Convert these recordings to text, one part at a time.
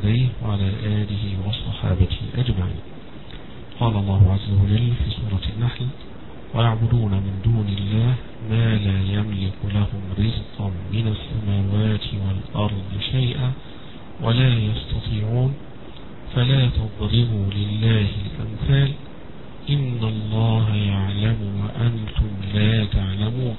عليه وعلى آله وصحابته أجمعين. قال الله عز وجل في سورة النحل: ويعبدون من دون الله ما لا يملك لهم رزقا من السماوات والأرض شيئا ولا يستطيعون فلا تضربوا لله الأمثال إن الله يعلم وأنتم لا تعلمون.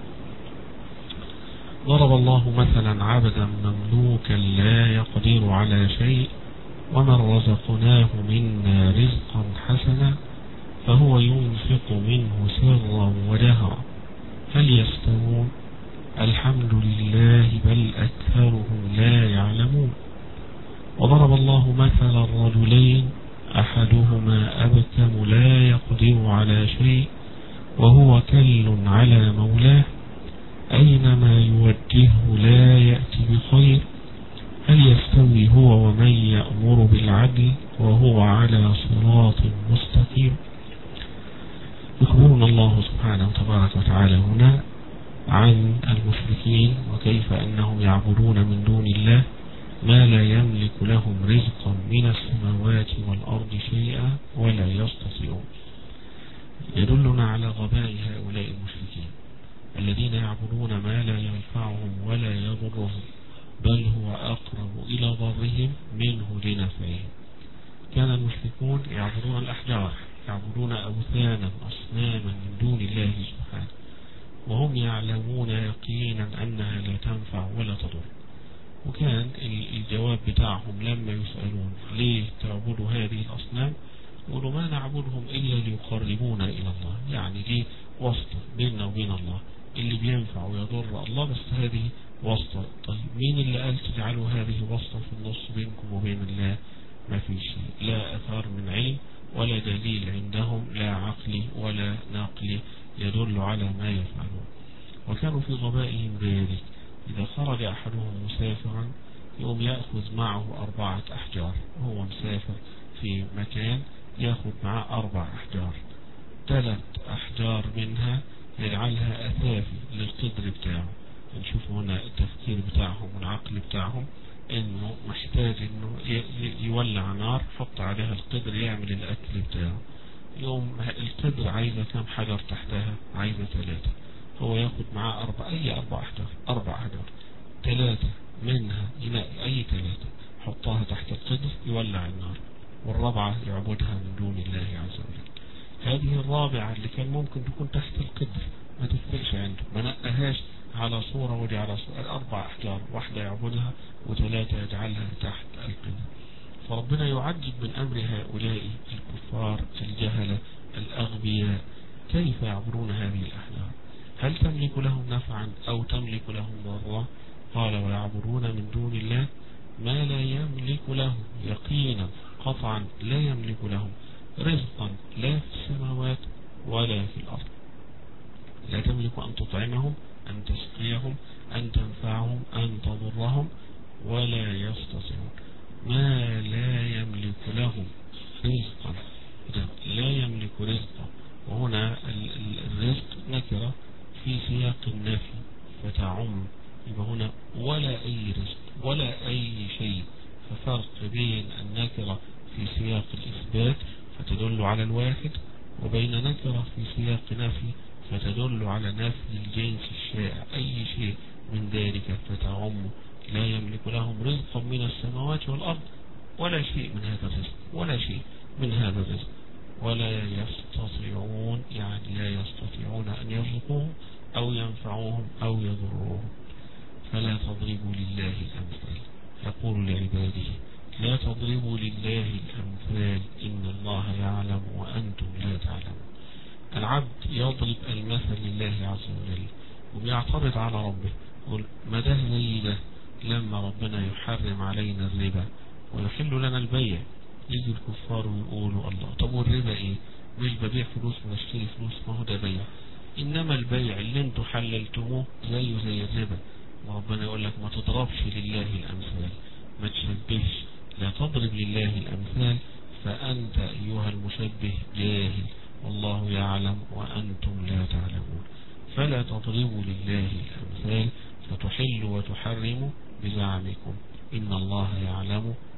ضرب الله مثلا عبدا مملوكا لا يقدر على شيء ومن رزقناه منا رزقا حسنا فهو ينفق منه سرا وجهرا هل يستوون؟ الحمد لله بل أكثرهم لا يعلمون. وضرب الله مثلا رجلين أحدهما أبكم لا يقدر على شيء وهو كل على مولاه أينما يوجهه لا يأتي بخير هل يستوي هو ومن يأمر بالعدل وهو على صراط مستقيم. يخبرنا الله سبحانه وتبارك وتعالى هنا عن المشركين وكيف أنهم يعبدون من دون الله ما لا يملك لهم رزقا من السماوات والأرض شيئا ولا يستطيعون. يدلنا على غباء هؤلاء المشركين الذين يعبدون ما لا ينفعهم ولا يضرهم بل هو أقرب إلى ضرهم منه لنفعهم. كان المشركون يعبدون الأحجار، يعبدون أوثانا أصناما من دون الله سبحانه وهم يعلمون يقينا أنها لا تنفع ولا تضر. وكان الجواب بتاعهم لما يسألون ليه تعبدوا هذه الأصنام يقولوا ما نعبدهم إلا ليقربونا إلى الله، يعني دي واسطة بيننا وبين الله، اللي بينفع ويضر الله بس هذه واسطة. طيب مين اللي قال تجعلوا هذه واسطة في النص بينكم وبين الله؟ ما في شيء، لا أثار من علم ولا دليل عندهم، لا عقلي ولا نقلي يدل على ما يفعلون. وكانوا في غبائهم بذلك إذا خرج أحدهم مسافرا يوم يأخذ معه 4 أحجار، هو مسافر في مكان يأخذ معه 4 أحجار، 3 أحجار منها يجعلها أثافي للقدر بتاعه. نشوف هنا التفكير بتاعهم والعقل بتاعهم انه محتاج انه يولع نار حط عليها القدر يعمل الأكل بتاعه. يوم القدر عايزة كم حجر تحتها؟ عايزة 3، هو ياخد معاه 4 أحجار، 4 أحجار 3 منها ينقي أي 3 حطها تحت القدر يولع النار، والرابعة يعبدها من دون الله عز وجل. هذه الرابعة اللي كان ممكن تكون تحت القدر ما تفرقش عنده، ما نقهاش على صورة ودي على صورة، 4 أحجار، واحدة يعبدها و3 يجعلها تحت القدر. فربنا يعجب من أمر هؤلاء الكفار الجهلة الأغبياء كيف يعبرون هذه الأحجار؟ هل تملك لهم نفعا أو تملك لهم ضرا؟ قال ويعبرون من دون الله ما لا يملك لهم يقينا قطعا لا يملك لهم رزقا لا في السماوات ولا في الأرض. لا تملك أن تطعمهم، أن تسقيهم، أن تنفعهم، أن تضرهم، ولا يستطيعون. ما لا يملك لهم رزقا، لا يملك رزقا، وهنا الرزق نكرة في سياق النفي فتعم، يبقى هنا ولا أي رزق ولا أي شيء، ففرق بين النكرة في سياق الإثبات فتدل على الواحد وبين نكرة في سياق نفي فتدل على نفي الجنس الشائع، أي شيء من ذلك فتعم. لا يملك لهم رزقا من السماوات والأرض ولا شيء من هذا الرزق، ولا شيء من هذا الرزق، ولا يستطيعون، يعني لا يستطيعون أن يرزقوهم أو ينفعوهم أو يضروهم. فلا تضربوا لله الأمثال، يقول لعباده لا تضربوا لله الأمثال إن الله يعلم وأنتم لا تعلمون. العبد يضرب المثل لله عز وجل وبيعترض على ربه، يقول ما ده زي ده لما ربنا يحرم علينا الربا ويحل لنا البيع، يجي الكفار ويقولوا الله طب والربا ايه؟ مش ببيع فلوس ونشتري فلوس، ما هو ده بيع، انما البيع اللي انتوا حللتموه زيه زي الربا. وربنا يقول لك ما تضربش لله الأمثال، ما تشبهش، لا تضرب لله الأمثال فأنت أيها المشبه جاهل والله يعلم وأنتم لا تعلمون. فلا تضربوا لله الأمثال فتحلوا وتحرموا بزعمكم إن الله يعلم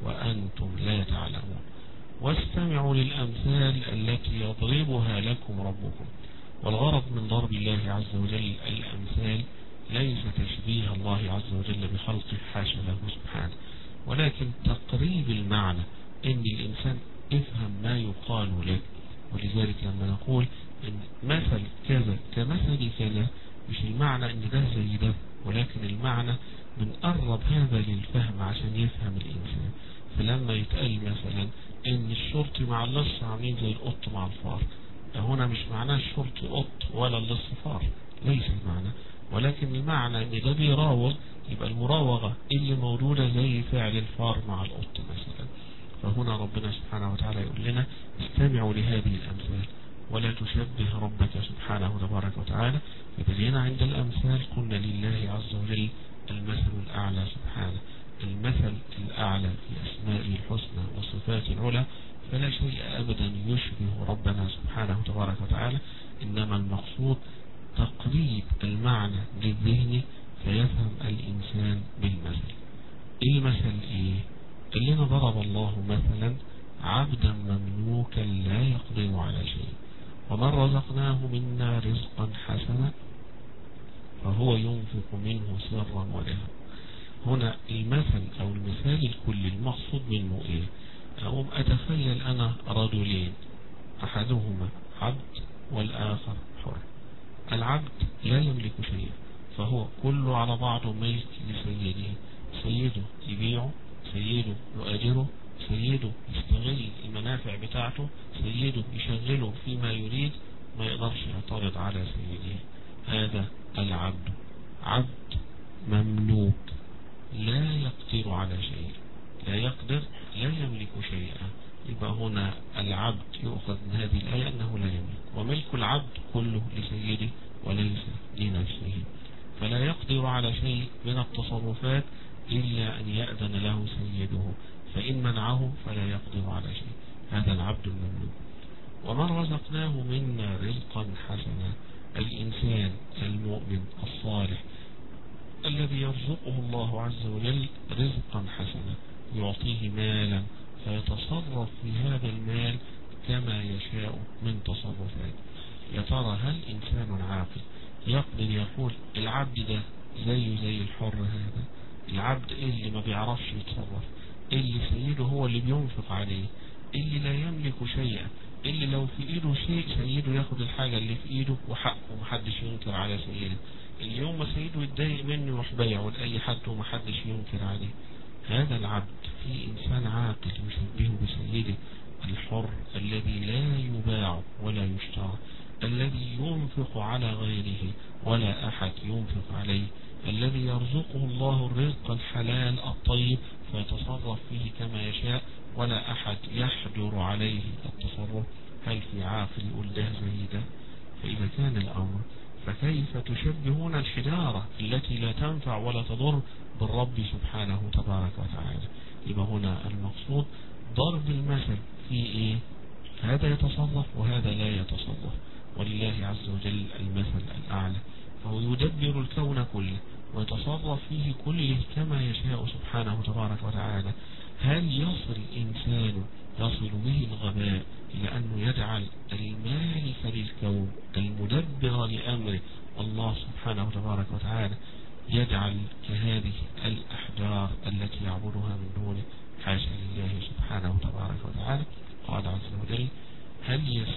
وأنتم لا تعلمون. واستمعوا للأمثال التي يضربها لكم ربكم. والغرض من ضرب الله عز وجل الأمثال ليس تشبيه الله عز وجل بخلقه، حاشا له سبحانه، ولكن تقريب المعنى، إن الإنسان افهم ما يقال لك. ولذلك لما نقول إن مثل كذا كمثل كذا، مش المعنى إن ده زي ده، ولكن المعنى بنقرب هذا للفهم عشان يفهم الإنسان. فلما يتقال مثلا إن الشرطي مع اللص عاملين زي القط مع الفار، هنا مش معناه الشرطي قط ولا اللص فار، ليس المعنى، ولكن المعنى إن ده بيراوغ، يبقى المراوغة اللي موجودة زي فعل الفار مع القط مثلا. فهنا ربنا سبحانه وتعالى يقول لنا استمعوا لهذه الأمثال ولا تشبه ربك سبحانه تبارك وتعالى. فبدينا عند الأمثال قلنا لله عز وجل المثل الأعلى سبحانه، المثل الأعلى في أسمائه الحسنى وصفاته العلى، فلا شيء أبدا يشبه ربنا سبحانه تبارك وتعالى. إنما المقصود تقريب المعنى للذهن فيفهم الإنسان بالمثل. المثل إيه؟ اللي ضرب الله مثلا عبدا مملوكا لا يقدر على شيء، ومن رزقناه منا رزقا حسنا فهو ينفق منه سرا وجهرا. هنا المثل أو المثال الكلي المقصود منه إيه؟ أقوم أتخيل أنا رجلين، أحدهما عبد والآخر حر. العبد لا يملك شيئا، فهو كله على بعضه ملك لسيده، سيده يبيعه، سيده يؤجره، سيده يستغل المنافع بتاعته، سيده يشغله فيما يريد، ما يقدرش يعترض على سيده. هذا العبد، عبد مملوك لا يقدر على شيء، لا يقدر، لا يملك شيئا. يبقى هنا العبد يؤخذ من هذه الآية أنه لا يملك، وملك العبد كله لسيده وليس لنفسه، فلا يقدر على شيء من التصرفات إلا أن يأذن له سيده، فإن منعه فلا يقدر على شيء. هذا العبد المملوك. ومن رزقناه منا رزقا حسنا، الإنسان المؤمن الصالح الذي يرزقه الله عز وجل رزقا حسنا، يعطيه مالا فيتصرف في هذا المال كما يشاء من تصرفات. يا ترى هل إنسان عاقل يقدر يقول العبد ده زي الحر؟ هذا العبد اللي ما بيعرفش يتصرف، اللي سيده هو اللي بينفق عليه، اللي لا يملك شيئا، اللي لو في ايده شيء سيده ياخد الحاجة اللي في ايده وحقه محدش ينكر على سيده. اليوم ما سيده يتضايق منه يروح بيعه لأي حد ومحدش ينكر عليه. هذا العبد في إنسان عاقل يشبهه بسيده الحر الذي لا يباع ولا يشترى، الذي ينفق على غيره ولا أحد ينفق عليه، الذي يرزقه الله الرزق الحلال الطيب فيتصرف فيه كما يشاء ولا أحد يحجر عليه التصرف. هل في عاقل يقول ده زي ده؟ فإذا كان الأمر فكيف تشبهون الحجارة التي لا تنفع ولا تضر بالرب سبحانه تبارك وتعالى؟ يبقى هنا المقصود ضرب المثل في إيه؟ هذا يتصرف وهذا لا يتصرف، ولله عز وجل المثل الأعلى، فهو يدبر الكون كله ويتصرف فيه كله كما يشاء سبحانه تبارك وتعالى. هل يصل إنسان يصل به الغباء إلى أنه يجعل المالك للكون المدبر لأمره الله سبحانه تبارك وتعالى يجعل كهذه الأحجار التي يعبدها من دونه؟ حاشا لله سبحانه تبارك وتعالى. قال عز وجل هل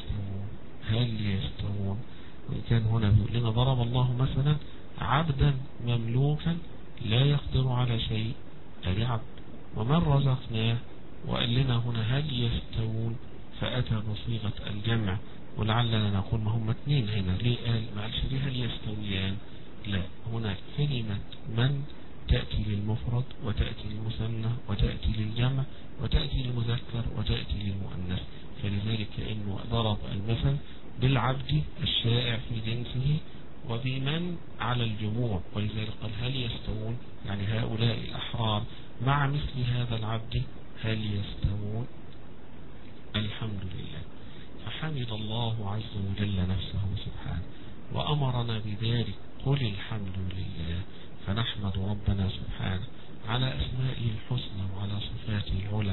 يستوون؟ وإن كان هنا بيقول لنا ضرب الله مثلا عبدا مملوكا لا يقدر على شيء، أي عبد، ومن رزقناه، وقال لنا هنا هل يستوون، فأتى بصيغة الجمع، ولعلنا نقول ما هم اثنين هنا، ليه قال ما قالش ليه هل يستويان؟ لا، هنا كلمة من تأتي للمفرد وتأتي للمثنى وتأتي للجمع وتأتي للمذكر وتأتي للمؤنث، فلذلك كأنه ضرب المثل بالعبد الشائع في جنسه وبمن على الجموع، ولذلك قال هل يستوون، يعني هؤلاء الأحرار مع مثل هذا العبد هل يستوون؟ الحمد لله. فحمد الله عز وجل نفسه سبحانه وأمرنا بذلك قل الحمد لله. فنحمد ربنا سبحانه على أسمائه الحسنى وعلى صفاته العلى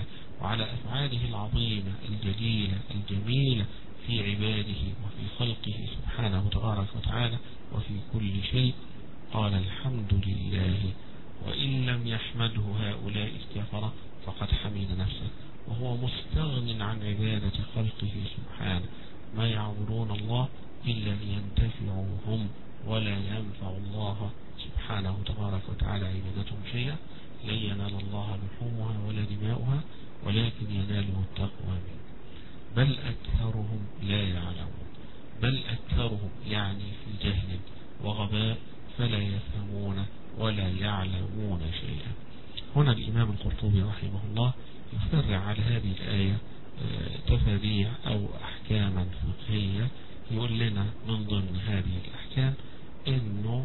العظيمة الجليلة الجميلة في عباده وفي خلقه سبحانه تبارك وتعالى وفي كل شيء. قال الحمد لله، وإن لم يحمده هؤلاء الكفرة فقد حمد نفسه، وهو مستغن عن عبادة خلقه سبحانه. ما يعبدون الله إلا لينتفعوا هم، ولا ينفع الله سبحانه تبارك وتعالى عبادتهم شيئا. لن ينال الله لحومها ولا دماؤها، ولكن يناله التقوى منه. بل أكثرهم لا يعلمون، بل أكثرهم يعني في جهل وغباء، فلا يفهمون ولا يعلمون شيئا. هنا الإمام القرطبي رحمه الله يفرع على هذه الآية تفاريع أو أحكاما فقهية. يقول لنا من ضمن هذه الأحكام أنه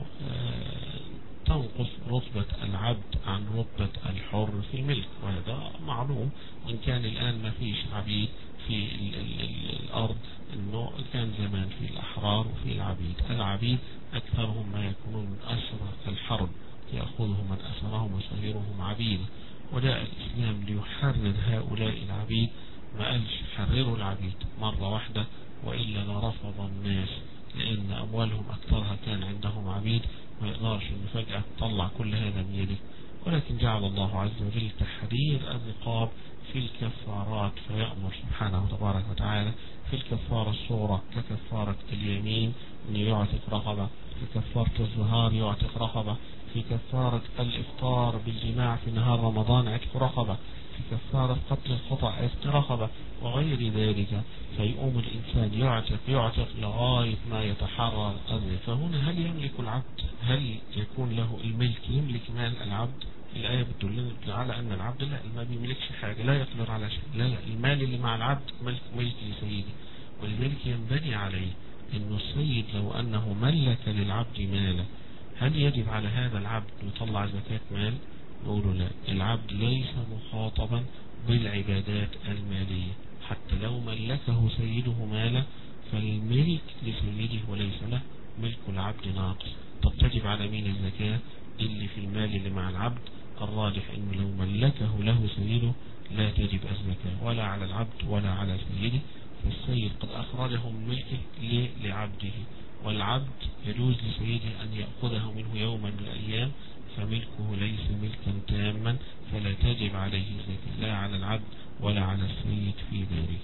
تنقص رتبة العبد عن رتبة الحر في الملك، وهذا معلوم. وإن كان الآن ما فيش عبيد في الأرض، أنه كان زمان في الأحرار وفي العبيد. العبيد أكثرهم ما يكونون من أسرى الحرب، يأخذهم من أسرهم ويصيرهم عبيد. وجاء الإسلام ليحرر هؤلاء العبيد، ما قالش حرروا العبيد مرة واحدة، وإلا لرفض الناس، لأن أموالهم أكثرها كان عندهم عبيد، ما يقدرش أن فجأة تطلع كل هذا من يده. ولكن جعل الله عز وجل تحرير الرقاب في الكفارات، فيأمر سبحانه تبارك وتعالى في الكفارة الصغرى ككفارة اليمين أن يعتق رقبة، في كفارة الظهار يعتق رقبة، في كفارة الإفطار بالجماع في نهار رمضان عتق رقبة، في كفارة قتل الخطأ عتق رقبة، وغير ذلك. فيقوم الإنسان يعتق لغاية ما يتحرر الرزق. فهنا هل يملك العبد؟ هل يكون له الملك؟ يملك مال العبد؟ الآية بتدل على أن العبد لا، ما بيملكش حاجة، لا يقدر على شيء. لا، المال اللي مع العبد ملك لسيده، والملك ينبني عليه أنه السيد لو أنه ملك للعبد مالا، هل يجب على هذا العبد يطلع زكاة مال؟ يقولوا لا، العبد ليس مخاطبا بالعبادات المالية. حتى لو ملكه سيده مالا فالملك لسيده وليس له، ملك العبد ناقص. طب تجب على مين الزكاة؟ اللي في المال اللي مع العبد. الراجح انه لو ملكه له سيده لا تجب الزكاة ولا على العبد ولا على سيده، فالسيد قد أخرجه من ملكه لعبده، والعبد يجوز لسيده أن يأخذه منه يوما من الأيام، فملكه ليس ملكا تاما، فلا تجب عليه زكاة لا على العبد ولا على السيد في ذلك.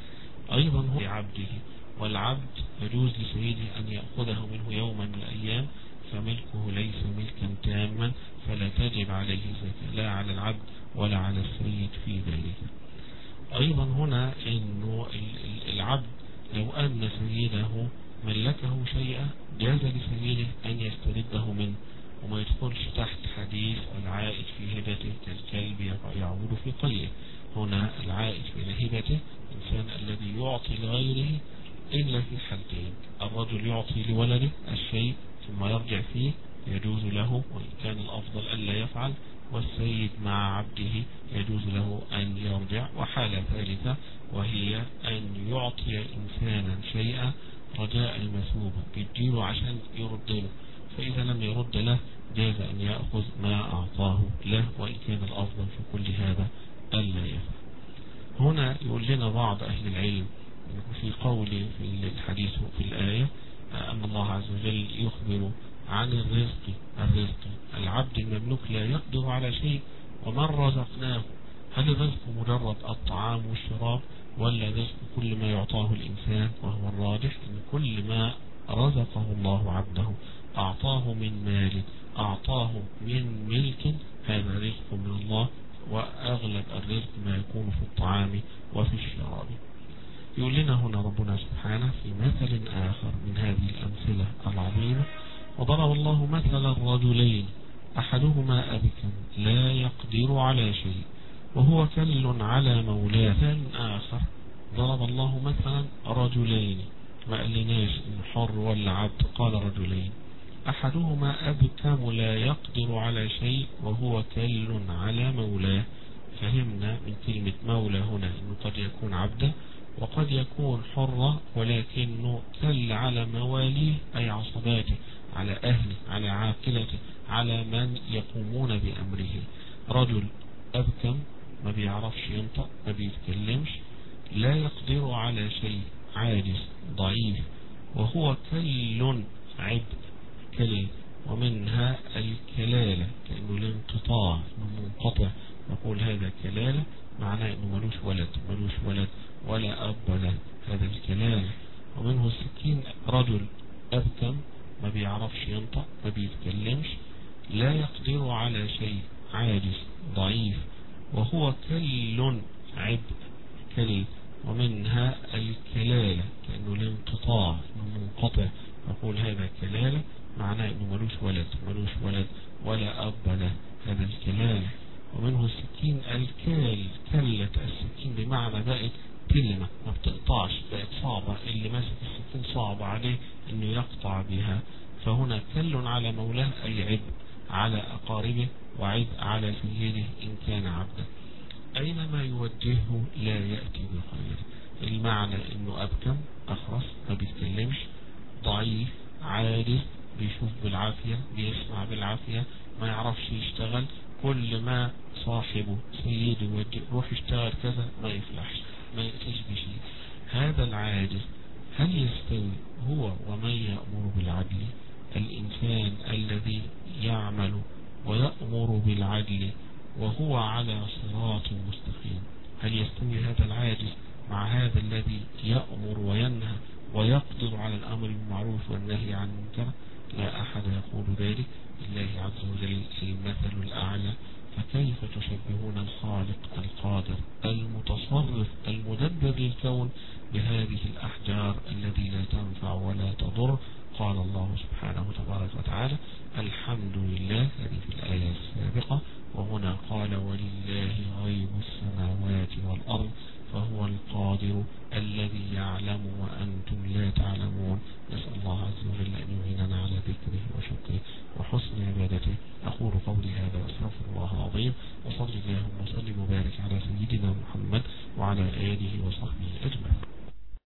أيضا هو لعبده، والعبد يجوز لسيده أن يأخذه منه يوما من الأيام، فملكه ليس ملكا تاما، فلا تجب عليه زكاة لا على العبد ولا على السيد في ذلك. أيضا هنا إنه العبد لو أن سيده ملكه شيئا جاز لسيده أن يسترده منه، وما يدخلش تحت حديث العائد في هبته كالكلب يعود في قيئه. هنا العائد في هبته الإنسان الذي يعطي لغيره إلا في حالتين: الرجل يعطي لولده الشيء ثم يرجع فيه يجوز له، وإن كان الأفضل ألا يفعل، والسيد مع عبده يجوز له أن يرجع. وحالة ثالثة وهي أن يعطي إنسانا شيئا رجاء المثوبة، يديله عشان يرد له، فإذا لم يرد له جاز أن يأخذ ما أعطاه له، وإن كان الأفضل في كل هذا ألا يفعل. هنا يقول لنا بعض أهل العلم في قول في الحديث في الآية أن الله عز وجل يخبر عن الرزق. العبد المملوك لا يقدر على شيء، ومن رزقناه. هل الرزق مجرد الطعام والشراب، ولا الرزق كل ما يعطاه الإنسان؟ وهو الراجح أن كل ما رزقه الله عبده أعطاه من مال، أعطاه من ملك، هذا رزق من الله. وأغلب الرزق ما يكون في الطعام وفي الشراب. يقول لنا هنا ربنا سبحانه في مثل آخر من هذه الأمثلة العظيمة: وضرب الله مثلا رجلين أحدهما أبكم لا يقدر على شيء وهو كل على مولاه. مثال آخر ضرب الله مثلا رجلين، ما قالناش إن حر ولا عبد، قال رجلين. أحدهما أبكم لا يقدر على شيء وهو كل على مولاه. فهمنا من كلمة مولى هنا إنه قد يكون عبدا وقد يكون حرة، ولكنه كل على مواليه أي عصباته، على أهله، على عاقلته، على من يقومون بأمره. رجل أبكم ما بيعرفش ينطق، ما بيتكلمش، لا يقدر على شيء، عاجز ضعيف، وهو كل عبء كل، ومنها الكلالة كأنه الانقطاع منقطع، نقول هذا كلالة معناه انه ملوش ولد ولا أب له، هذا الكلالة. ومنه السكين، رجل أبكم ما بيعرفش ينطق ما بيتكلمش، لا يقدر على شيء، عاجز ضعيف، وهو كل عبء كل، ومنها الكلالة كأنه الانقطاع منقطع، نقول هذا كلالة معناه انه ملوش ولد ولا أب له، هذا الكلالة. ومنه السكين الكال، كلة السكين بمعنى بقت كلمة ما بتقطعش، بقت صعبة، اللي ماسك السكين صعب عليه انه يقطع بها، فهنا كل على مولاه أي عبء على أقاربه، وعبء على سيده إن كان عبدا، أينما يوجهه لا يأتي بخير. المعنى انه أبكم أخرس ما بيتكلمش، ضعيف عاجز بيشوف بالعافية بيسمع بالعافية ما يعرفش يشتغل، كل ما صاحبه سيده يوجه روح اشتغل كذا ما يفلحش ما يأتيش بشيء. هذا العاجز هل يستوي هو ومن يأمر بالعدل؟ الإنسان الذي يعمل ويأمر بالعدل وهو على صراط مستقيم، هل يستوي هذا العاجز مع هذا الذي يأمر وينهى ويقدر على الأمر بالمعروف والنهي عن المنكر؟ لا أحد يقول ذلك، لله عز وجل المثل الأعلى. فكيف تشبهون الخالق القادر المتصرف المدبر للكون بهذه الأحجار التي لا تنفع ولا تضر؟ قال الله سبحانه تبارك وتعالى الحمد لله، هذه في الآية السابقة، وهنا قال ولله غيب السماوات والأرض فهو القادر الذي يعلم وأنتم لا تعلمون. نسأل الله عز وجل أن يعيننا على ذكره وشكره وحسن عبادته. أقول قولي هذا وأستغفر الله العظيم، وصلي اللهم وسلم وبارك على سيدنا محمد وعلى آله وصحبه أجمعين.